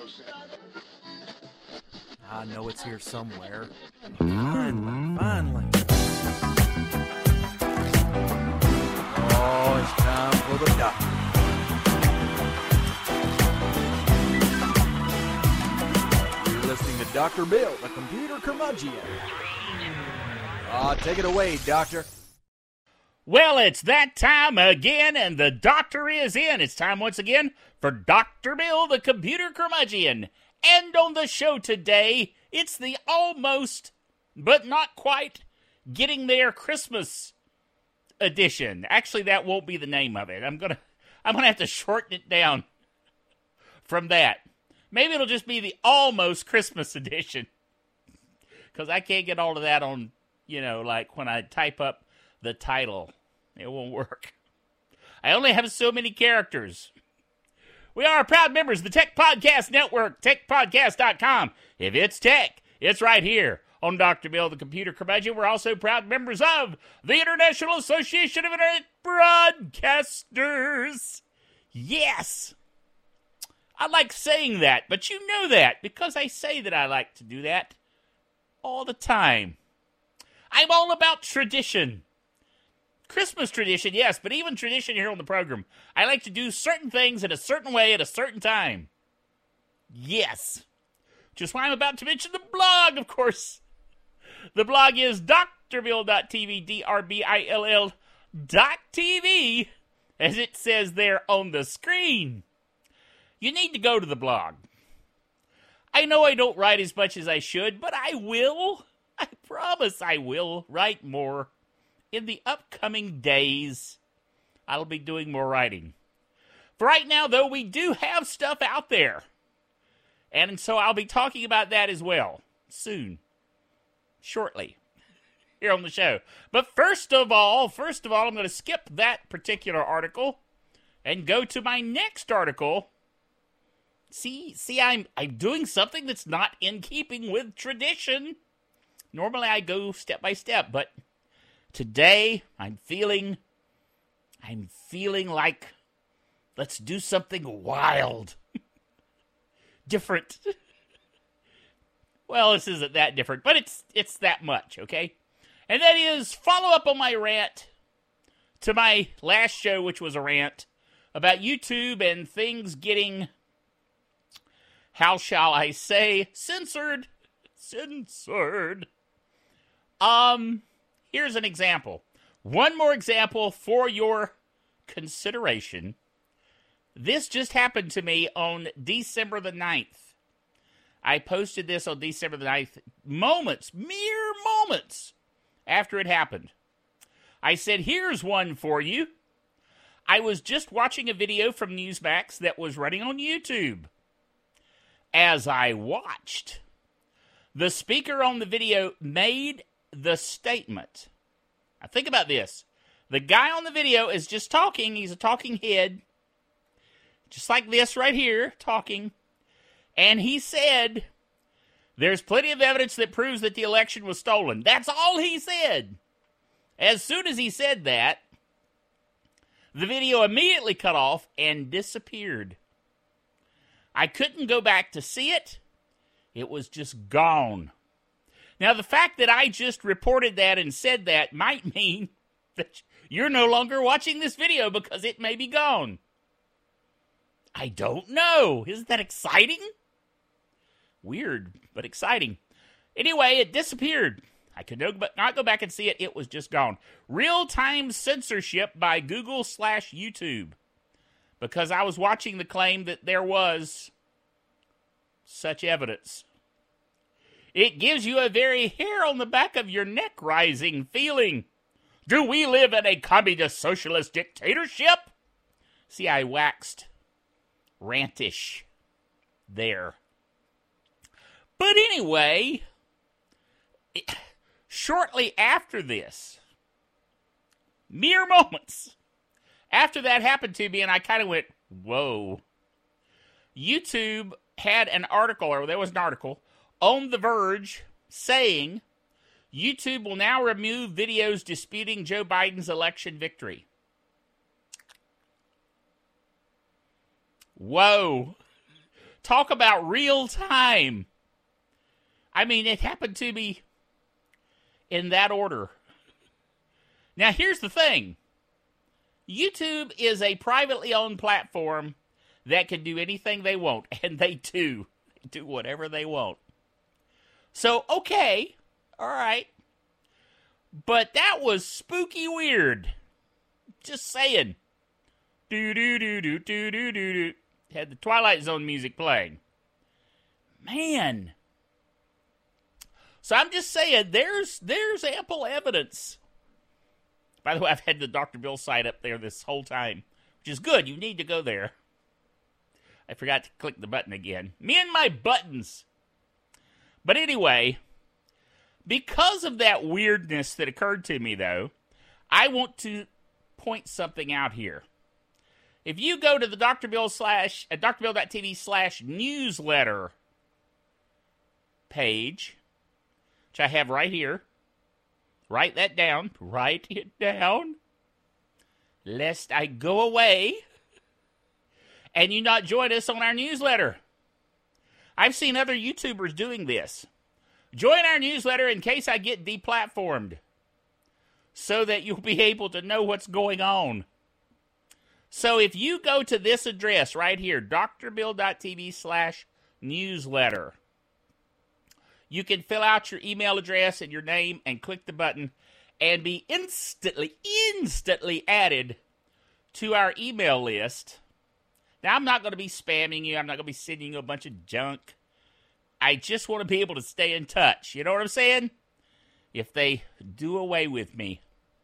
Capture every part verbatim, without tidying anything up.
I know it's here somewhere. Finally, finally. Oh, it's time for the doctor. You're listening to Doctor Bill, the computer curmudgeon. Ah, take it away, Doctor. Well, it's that time again, and the doctor is in. It's time once again for Doctor Bill, the computer curmudgeon. And on the show today, it's the almost, but not quite, getting there Christmas edition. Actually, that won't be the name of it. I'm gonna, I'm gonna have to shorten it down from that. Maybe it'll just be the almost Christmas edition, because I can't get all of that on, you know, like when I type up the title. It won't work. I only have so many characters. We are proud members of the Tech Podcast Network, tech podcast dot com. If it's tech, it's right here on Doctor Bill, the computer curmudgeon. We're also proud members of the International Association of Internet Broadcasters. Yes! I like saying that, but you know that, because I say that I like to do that all the time. I'm all about tradition. Christmas tradition, yes, but even tradition here on the program. I like to do certain things in a certain way at a certain time. Yes. Just why I'm about to mention the blog, of course. The blog is d r bill dot t v, D R B I L L dot T V, as it says there on the screen. You need to go to the blog. I know I don't write as much as I should, but I will. I promise I will write more. In the upcoming days, I'll be doing more writing. For right now, though, we do have stuff out there. And so I'll be talking about that as well, soon, shortly, here on the show. But first of all, first of all, I'm going to skip that particular article and go to my next article. See, see, I'm, I'm doing something that's not in keeping with tradition. Normally I go step by step, but today, I'm feeling, I'm feeling like, let's do something wild. Different. Well, this isn't that different, but it's it's that much, okay? And that is follow up on my rant to my last show, which was a rant about YouTube and things getting, how shall I say, censored. Censored. Um... Here's an example. One more example for your consideration. This just happened to me on December the ninth. I posted this on December the ninth, moments, mere moments after it happened. I said, here's one for you. I was just watching a video from Newsmax that was running on YouTube. As I watched, the speaker on the video made the statement. Now think about this. The guy on the video is just talking. He's a talking head. Just like this right here, talking. And he said, there's plenty of evidence that proves that the election was stolen. That's all he said. As soon as he said that, the video immediately cut off and disappeared. I couldn't go back to see it. It was just gone. Now, the fact that I just reported that and said that might mean that you're no longer watching this video because it may be gone. I don't know. Isn't that exciting? Weird, but exciting. Anyway, it disappeared. I could not go back and see it. It was just gone. Real-time censorship by Google slash YouTube. Because I was watching the claim that there was such evidence. It gives you a very hair on the back of your neck rising feeling. Do we live in a communist socialist dictatorship? See, I waxed rantish there. But anyway, it, shortly after this, mere moments after that happened to me, and I kind of went, whoa. YouTube had an article, or there was an article, on The Verge saying YouTube will now remove videos disputing Joe Biden's election victory. Whoa. Talk about real time. I mean, it happened to me in that order. Now, here's the thing. YouTube is a privately owned platform that can do anything they want, and they do. They do whatever they want. So, okay, all right. But that was spooky weird. Just saying. Do-do-do-do-do-do-do-do. Had the Twilight Zone music playing. Man. So I'm just saying, there's there's ample evidence. By the way, I've had the Doctor Bill site up there this whole time, which is good. You need to go there. I forgot to click the button again. Me and my buttons. But anyway, because of that weirdness that occurred to me, though, I want to point something out here. If you go to the Doctor Bill slash at drbill.tv slash newsletter page, which I have right here, write that down. Write it down, lest I go away and you not join us on our newsletter. I've seen other YouTubers doing this. Join our newsletter in case I get deplatformed, so that you'll be able to know what's going on. So if you go to this address right here, drbill.tv slash newsletter, you can fill out your email address and your name and click the button and be instantly, instantly added to our email list. Now, I'm not going to be spamming you. I'm not going to be sending you a bunch of junk. I just want to be able to stay in touch. You know what I'm saying? If they do away with me.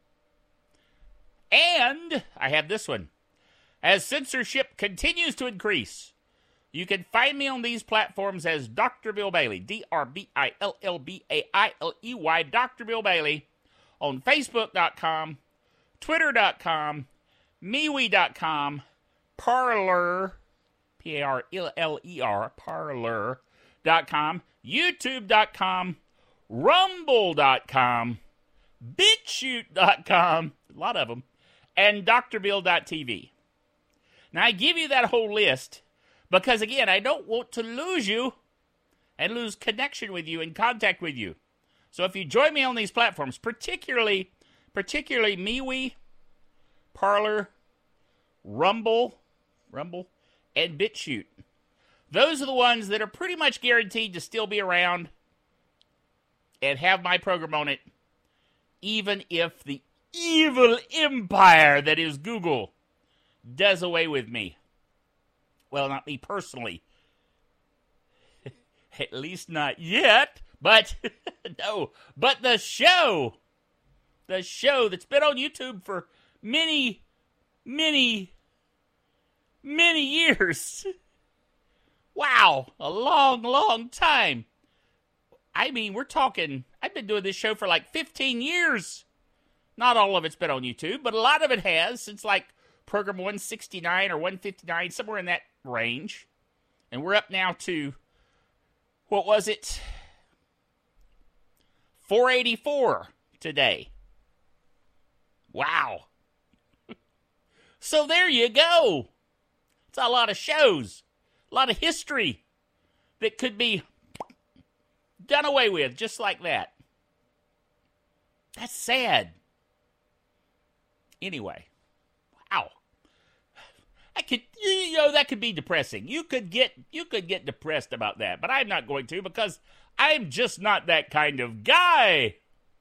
And I have this one. As censorship continues to increase, you can find me on these platforms as Doctor Bill Bailey, D R B I L L B A I L E Y, Doctor Bill Bailey, on Facebook dot com, Twitter dot com, MeWe dot com, Parler, P A R L E R, Parler dot com, YouTube dot com, Rumble dot com, BitChute dot com, a lot of them, and Dr Bill dot T V. Now, I give you that whole list because, again, I don't want to lose you and lose connection with you and contact with you. So if you join me on these platforms, particularly, particularly MeWe, Parler, Rumble, Rumble, and BitChute, those are the ones that are pretty much guaranteed to still be around and have my program on it, even if the evil empire that is Google does away with me. Well, not me personally. At least not yet. But, no. But the show. The show that's been on YouTube for many, many, many years. Wow. A long, long time. I mean, we're talking, I've been doing this show for like fifteen years. Not all of it's been on YouTube, but a lot of it has, since like program one sixty-nine or one fifty-nine, somewhere in that range. And we're up now to, what was it? four eighty-four today. Wow. So there you go. It's a lot of shows, a lot of history that could be done away with just like that. That's sad. Anyway, wow. I could, you know, that could be depressing. You could get, you could get depressed about that, but I'm not going to because I'm just not that kind of guy.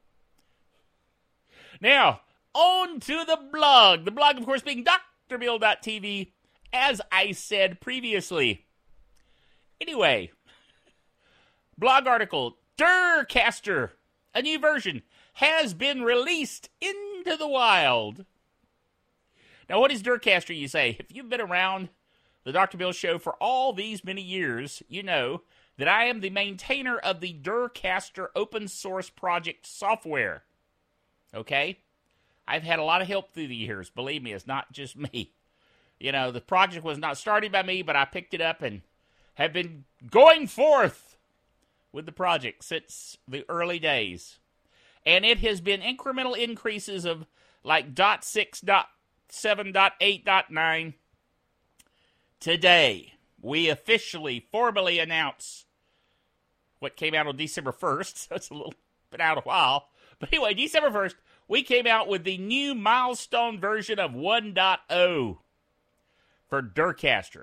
Now, on to the blog. The blog, of course, being D R bill dot T V, as I said previously. Anyway, blog article, Durcaster, a new version, has been released into the wild. Now, what is Durcaster, you say? If you've been around the Doctor Bill Show for all these many years, you know that I am the maintainer of the Durcaster open source project software. Okay? I've had a lot of help through the years. Believe me, it's not just me. You know, the project was not started by me, but I picked it up and have been going forth with the project since the early days. And it has been incremental increases of like .six, .seven, .eight, .nine today. we officially, formally announce what came out on December first. So it's a little been out a while. But anyway, December first, we came out with the new milestone version of one point oh for Durcaster.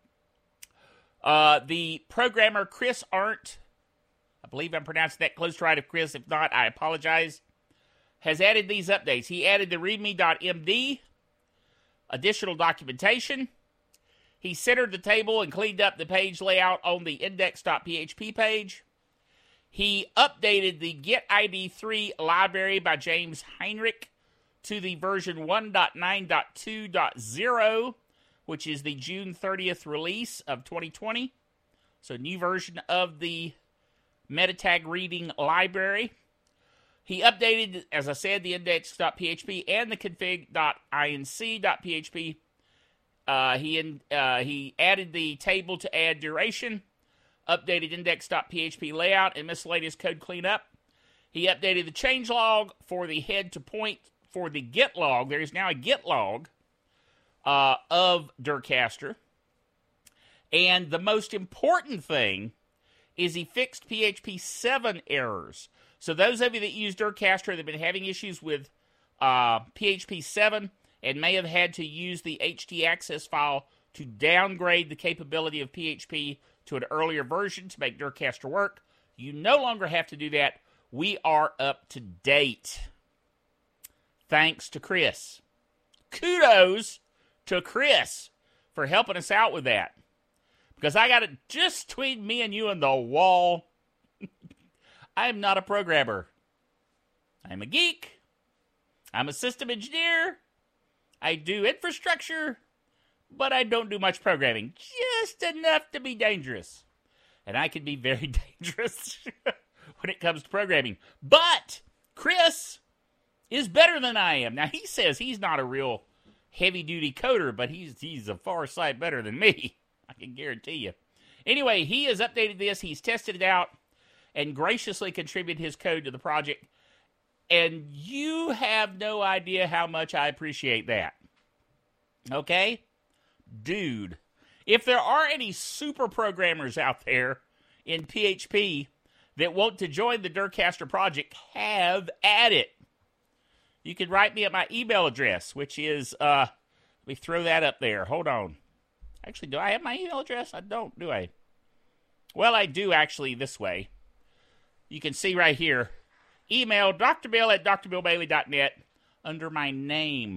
Uh, the programmer, Chris Arndt, I believe I'm pronouncing that close to right. If Chris, if not, I apologize, has added these updates. He added the readme dot m d, additional documentation. He centered the table and cleaned up the page layout on the index dot p h p page. He updated the Get I D three library by James Heinrich to the version one point nine point two point oh, which is the June thirtieth release of twenty twenty. So, new version of the MetaTag reading library. He updated, as I said, the index dot p h p and the config dot inc dot p h p. Uh, he in, uh, he added the table to add duration, updated index dot p h p layout, and miscellaneous code cleanup. He updated the changelog for the head to point for the get log. There is now a get log uh, of Durcaster. And the most important thing is he fixed P H P seven errors. So those of you that use Durcaster that have been having issues with uh, P H P seven and may have had to use the H T access file to downgrade the capability of P H P to an earlier version to make Durcaster work, you no longer have to do that. We are up to date. Thanks to Chris. Kudos to Chris for helping us out with that. Because I got it just between me and you and the wall. I am not a programmer. I'm a geek. I'm a system engineer. I do infrastructure, but I don't do much programming. Just enough to be dangerous. And I can be very dangerous when it comes to programming. But Chris is better than I am. Now, he says he's not a real heavy-duty coder, but he's he's a far sight better than me. I can guarantee you. Anyway, he has updated this. He's tested it out and graciously contributed his code to the project. And you have no idea how much I appreciate that. Okay? Dude, if there are any super programmers out there in P H P that want to join the Durcaster project, have at it. You can write me at my email address, which is, uh, let me throw that up there. Hold on. Actually, do I have my email address? I don't, do I? Well, I do actually this way. You can see right here. Email Doctor Bill at d r bill bailey dot net under my name.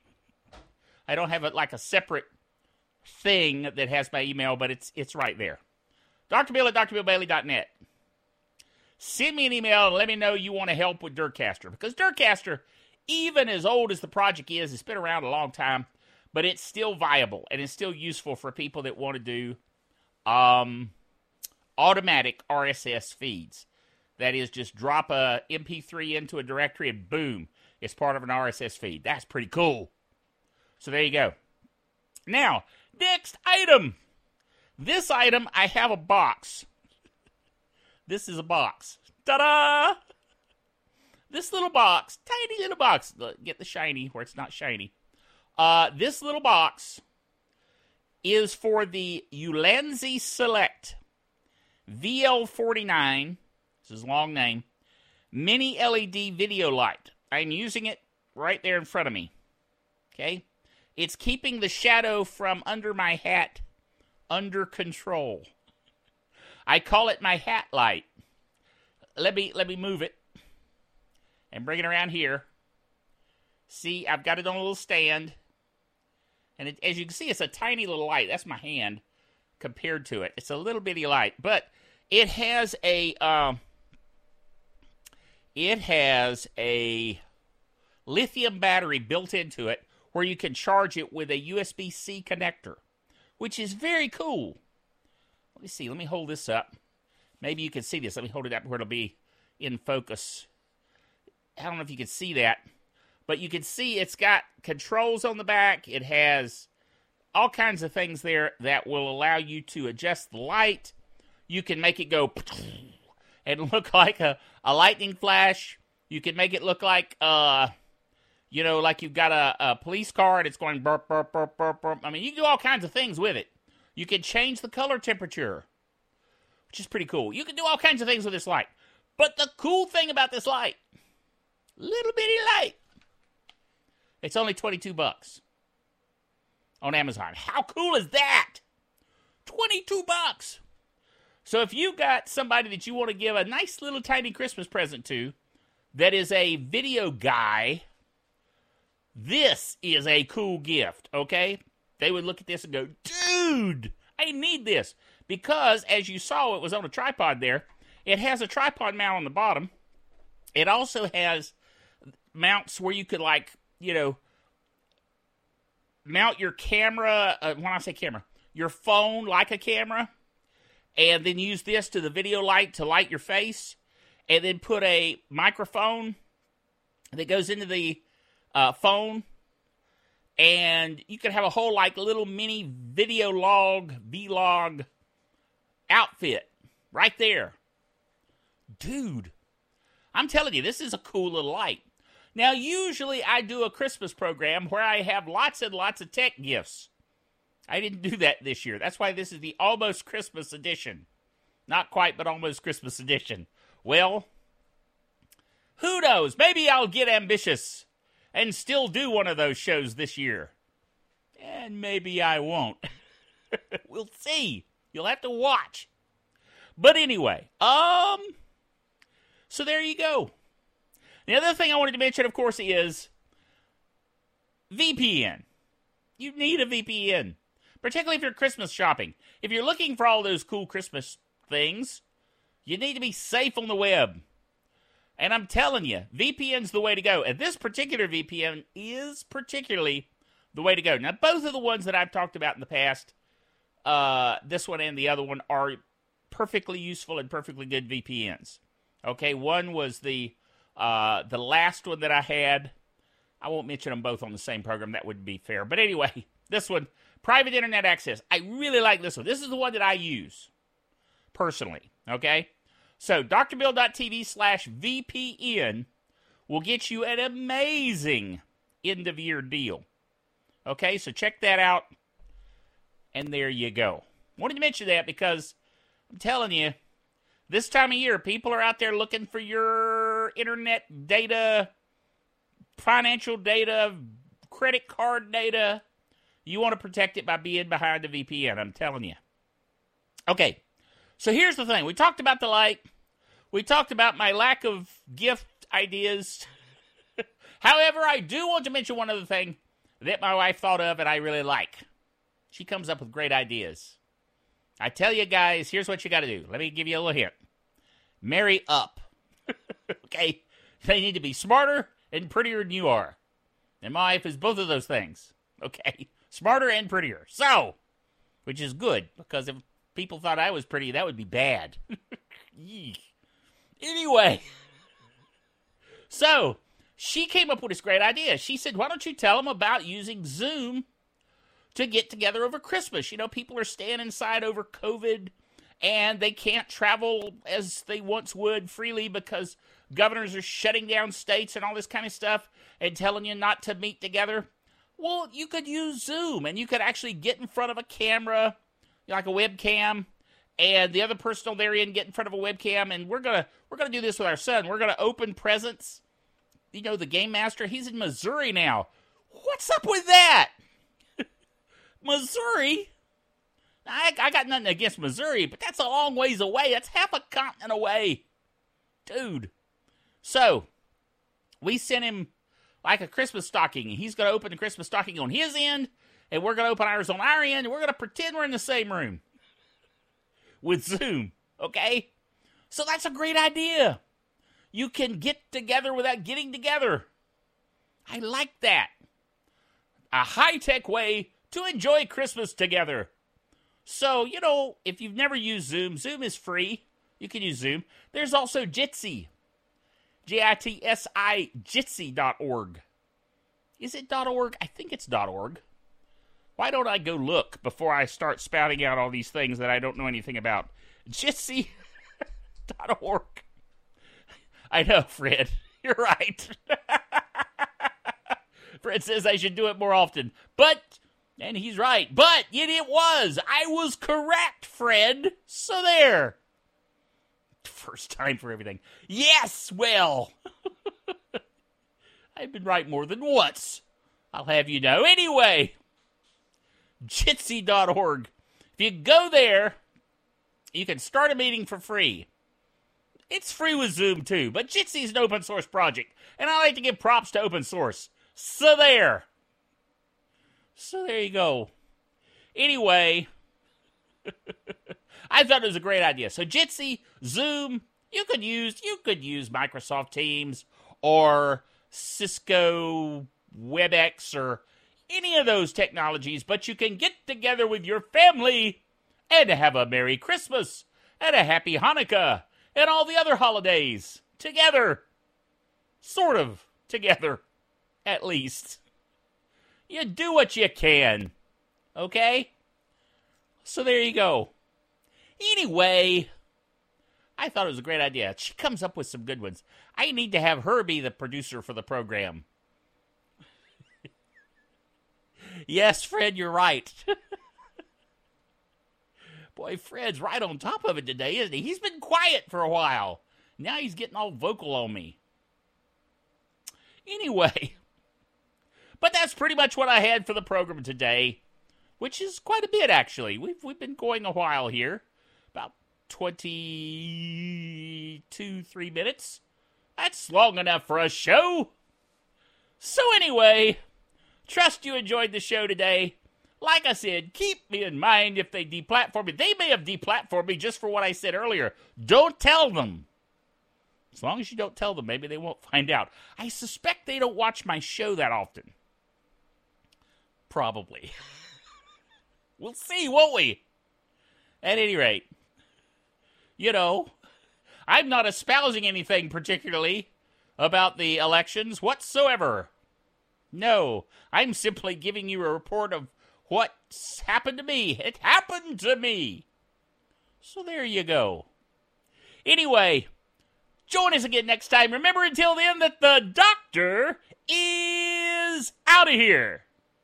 I don't have it like a separate thing that has my email, but it's it's right there. Doctor Bill at d r bill bailey dot net. Send me an email and let me know you want to help with Durcaster. Because Durcaster, even as old as the project is, it's been around a long time, but it's still viable and it's still useful for people that want to do um, automatic R S S feeds. That is, just drop a M P three into a directory and boom, it's part of an R S S feed. That's pretty cool. So there you go. Now, next item. This item, I have a box. This is a box. Ta-da! This little box, tiny little box. Get the shiny where it's not shiny. Uh, this little box is for the Ulanzi Select V L forty-nine. This is a long name. Mini L E D video light. I'm using it right there in front of me. Okay? It's keeping the shadow from under my hat under control. I call it my hat light. Let me let me move it and bring it around here. See, I've got it on a little stand. And it, as you can see, it's a tiny little light. That's my hand compared to it. It's a little bitty light. But it has a... Um, It has a lithium battery built into it where you can charge it with a U S B C connector, which is very cool. Let me see. Let me hold this up. Maybe you can see this. Let me hold it up where it'll be in focus. I don't know if you can see that, but you can see it's got controls on the back. It has all kinds of things there that will allow you to adjust the light. You can make it go... and look like a, a lightning flash. You can make it look like, uh, you know, like you've got a, a police car and it's going burp, burp, burp, burp, burp. I mean, you can do all kinds of things with it. You can change the color temperature, which is pretty cool. You can do all kinds of things with this light. But the cool thing about this light, little bitty light, it's only twenty-two bucks on Amazon. How cool is that? twenty-two bucks. So if you got somebody that you want to give a nice little tiny Christmas present to that is a video guy, this is a cool gift, okay? They would look at this and go, dude, I need this. Because, as you saw, it was on a tripod there. It has a tripod mount on the bottom. It also has mounts where you could, like, you know, mount your camera, uh, when I say camera, your phone like a camera, and then use this to the video light to light your face, and then put a microphone that goes into the uh, phone, and you can have a whole, like, little mini video log, vlog outfit right there. Dude, I'm telling you, this is a cool little light. Now, usually I do a Christmas program where I have lots and lots of tech gifts. I didn't do that this year. That's why this is the almost Christmas edition. Not quite, but almost Christmas edition. Well, who knows? Maybe I'll get ambitious and still do one of those shows this year. And maybe I won't. We'll see. You'll have to watch. But anyway, um, so there you go. The other thing I wanted to mention, of course, is V P N. You need a V P N. Particularly if you're Christmas shopping. If you're looking for all those cool Christmas things, you need to be safe on the web. And I'm telling you, V P N's the way to go. And this particular V P N is particularly the way to go. Now, both of the ones that I've talked about in the past, uh, this one and the other one, are perfectly useful and perfectly good V P Ns. Okay, one was the uh, the last one that I had. I won't mention them both on the same program. That wouldn't be fair. But anyway, this one, private internet access. I really like this one. This is the one that I use personally, okay? So, drbill.tv slash VPN will get you an amazing end-of-year deal. Okay, so check that out, and there you go. Wanted to mention that because I'm telling you, this time of year, people are out there looking for your internet data, financial data, credit card data. You want to protect it by being behind a V P N, I'm telling you. Okay, so here's the thing. We talked about the light. We talked about my lack of gift ideas. However, I do want to mention one other thing that my wife thought of and I really like. She comes up with great ideas. I tell you guys, here's what you got to do. Let me give you a little hint. Marry up. Okay? They need to be smarter and prettier than you are. And my wife is both of those things. Okay? Smarter and prettier. So, which is good, because if people thought I was pretty, that would be bad. Anyway. So, she came up with this great idea. She said, why don't you tell them about using Zoom to get together over Christmas? You know, people are staying inside over COVID, and they can't travel as they once would freely because governors are shutting down states and all this kind of stuff and telling you not to meet together. Well, you could use Zoom, and you could actually get in front of a camera, like a webcam, and the other person on there in get in front of a webcam, and we're gonna we're gonna do this with our son. We're gonna open presents. You know, the game master, he's in Missouri now. What's up with that? Missouri? I, I got nothing against Missouri, but that's a long ways away. That's half a continent away. Dude. So, we sent him like a Christmas stocking. He's going to open the Christmas stocking on his end, and we're going to open ours on our end, and we're going to pretend we're in the same room with Zoom, okay? So that's a great idea. You can get together without getting together. I like that. A high-tech way to enjoy Christmas together. So, you know, if you've never used Zoom, Zoom is free. You can use Zoom. There's also Jitsi. J I T S I, Jitsi dot org. Is it .org? I think it's .org. Why don't I go look before I start spouting out all these things that I don't know anything about? Jitsi dot org. I know, Fred. You're right. Fred says I should do it more often. But And he's right. But yet it was. I was correct, Fred. So there. First time for everything. Yes, well. I've been right more than once. I'll have you know. Anyway, Jitsi dot org. If you go there, you can start a meeting for free. It's free with Zoom, too. But Jitsi is an open source project. And I like to give props to open source. So there. So there you go. Anyway, I thought it was a great idea. So Jitsi, Zoom, you could use you could use Microsoft Teams or Cisco WebEx or any of those technologies, but you can get together with your family and have a Merry Christmas and a Happy Hanukkah and all the other holidays together. Sort of together, at least. You do what you can, okay? So there you go. Anyway, I thought it was a great idea. She comes up with some good ones. I need to have her be the producer for the program. Yes, Fred, you're right. Boy, Fred's right on top of it today, isn't he? He's been quiet for a while. Now he's getting all vocal on me. Anyway, but that's pretty much what I had for the program today, which is quite a bit, actually. We've we've been going a while here, about twenty-two, three minutes. That's long enough for a show. So anyway, trust you enjoyed the show today. Like I said, keep me in mind if they deplatform me. They may have deplatformed me just for what I said earlier. Don't tell them. As long as you don't tell them, maybe they won't find out. I suspect they don't watch my show that often. Probably. We'll see, won't we? At any rate, you know, I'm not espousing anything particularly about the elections whatsoever. No, I'm simply giving you a report of what's happened to me. It happened to me. So there you go. Anyway, join us again next time. Remember until then that the doctor is out of here.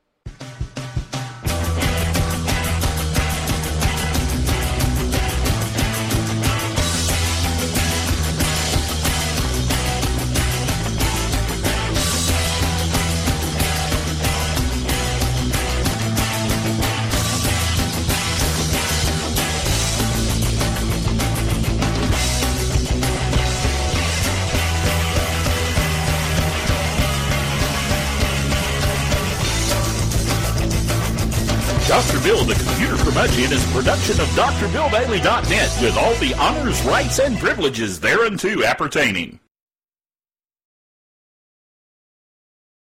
Doctor Bill, the Computer Curmudgeon, is a production of D R Bill Bailey dot net with all the honors, rights, and privileges thereunto appertaining.